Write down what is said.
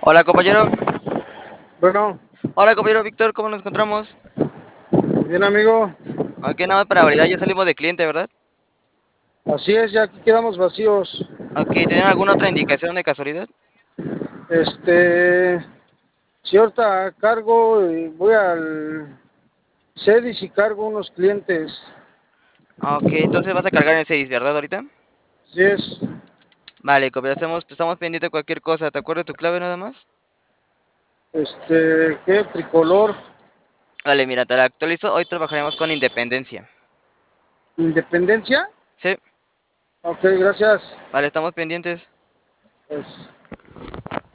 Hola compañero, Bueno, hola compañero Víctor, ¿cómo nos encontramos? bien amigo, Ok, nada más para validar, ya salimos de cliente, ¿verdad? así es, ya aquí quedamos vacíos. Ok, ¿tienen alguna otra indicación de casualidad? Este, si ahorita cargo, voy al Cedis y cargo unos clientes. Ok, entonces vas a cargar en 6, ¿verdad ahorita? Así es, Vale, compañero, estamos pendientes de cualquier cosa, ¿te acuerdas de tu clave nada más? ¿qué? Tricolor, Vale, mira, te la actualizo, hoy trabajaremos con Independencia. Independencia. Sí, Ok, gracias. vale, estamos pendientes. Pues,